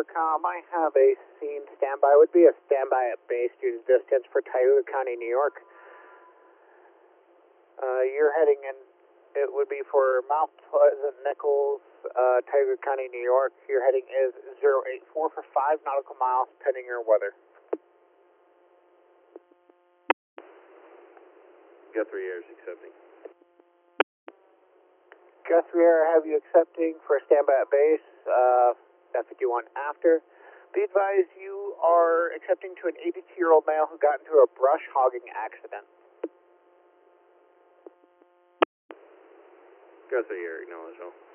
Aircom, I have a scene standby. Would be a standby at base due to distance for Tioga County, New York. You're heading in, it would be for Mount Pleasant, Nichols, Tioga County, New York. Your heading is 084 for 5 nautical miles, pending your weather. Guthrie Air is accepting. Guthrie Air, have you accepting for a standby at base, F51 after. Be advised you are accepting to an 82-year-old male who got into a brush hogging accident. Guthrie Air, acknowledge all.